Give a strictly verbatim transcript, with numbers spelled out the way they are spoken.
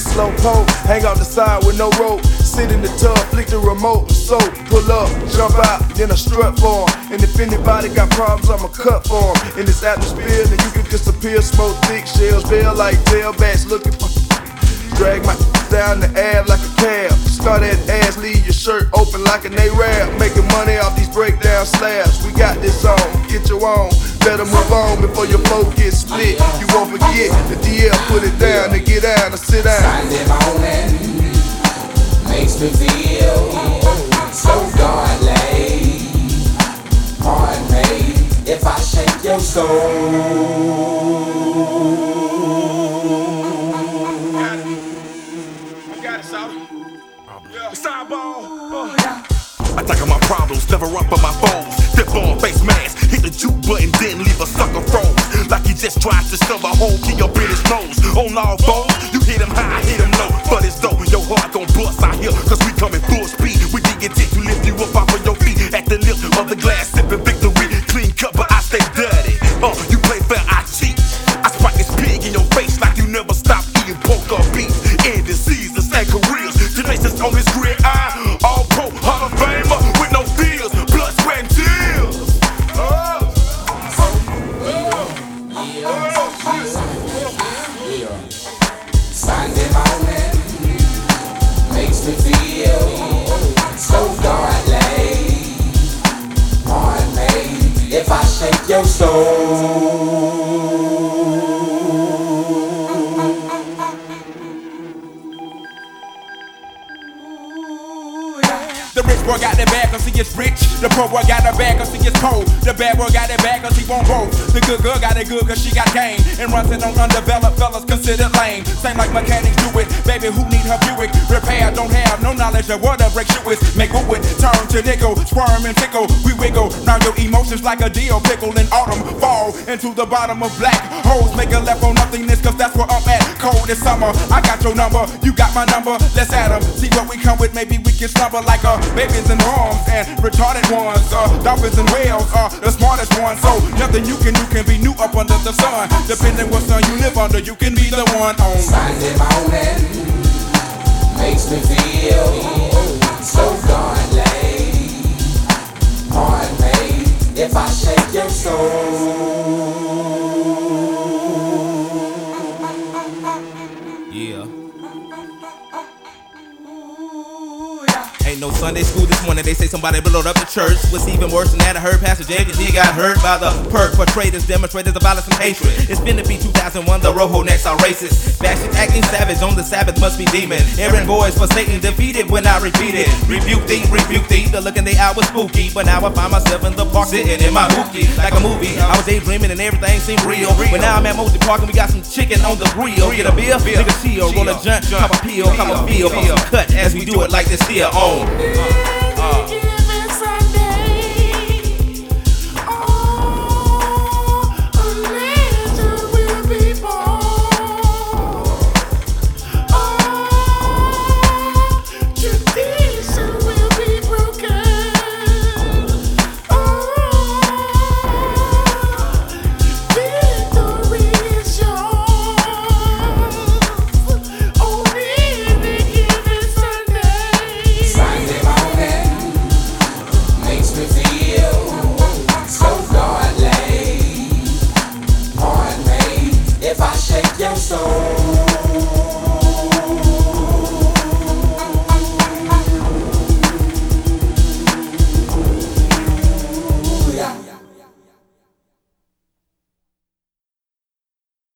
slow pole, hang out the side with no rope. Sit in the tub, flick the remote and soap. Pull up, jump out, then I strut for 'em. And if anybody got problems, I'ma cut for 'em. In this atmosphere, then you can disappear. Smoke thick shells, bail like tailbacks looking for. Drag my down the ab like a cab. Start that ass, leave your shirt open like an A-Rab. Making money off these breakdown slabs. We got this on, get your own. Better move on before your flow gets split. You won't forget the D L, put it down and get down and sit down. Sunday morning makes me feel so godly. Pardon me if I shake your soul. I tackle my problems, never up on my foes. Dip on face mask, hit the juke button, didn't leave a sucker froze. Like he just tried to shove a hole in your British nose. On all fours, you hit him high, hit him low. But it's though, your heart gon' bust out here, cause we coming full speed. We dig it to lift you up off of your feet. At the lip of the glass, sipping victory. Clean cut, but I stay dirty. Uh, you play fair, I cheat. I spike this pig in your face like you never stop eating pork or beef. End diseases and careers. Tenacious on this grid, I all pro Hall of Famer with no fears, blood, sweat, and tears. Oh. Sunday morning makes me feel so godly. Pardon me if I shake your soul. The rich boy got the bag cause he is rich. The poor boy got the bag cause he is poor. The bad boy got the bag cause he won't grow. The good girl got it good cause she got game. And runs in on undeveloped fellas considered lame. Same like mechanics do it. Baby, who need her Buick? Repair, don't have no knowledge of what a break shoe is. Make a with, turn to nickel, squirm and tickle. We wiggle, now your emotions like a deal pickle in autumn. Fall into the bottom of black holes. Make a left on nothingness cause that's where I'm at. Cold this summer, I got your number, you got my number. Let's add them, see what we come with. Maybe we can slumber like a babies and moms and retarded ones, uh, dolphins and whales are the smartest ones. So nothing you can do can be new up under the sun. Depending what sun you live under, you can be the one on Sunday morning makes me feel so godly. Pardon me if I shake your soul. Yeah. Ain't no Sunday school this morning, they say somebody blowed up the church. What's even worse than that, I heard Pastor James D got hurt by the perk. Portrayers, demonstrators of violence and hatred. It's been to be two thousand one, the Rojo necks are racist. Fashion acting savage, on the Sabbath must be demon. Errant boys for Satan defeated when I repeat it. Rebuke thee, rebuke thee, the look in the eye was spooky. But now I find myself in the park sitting in my hookie. Like a movie, I was daydreaming and everything seemed real. But now I'm at Mosley Park and we got some chicken on the grill. Get a beer, nigga chill, roll a joint, pop a pill, come a feel, pop some cut as we do it like this here on.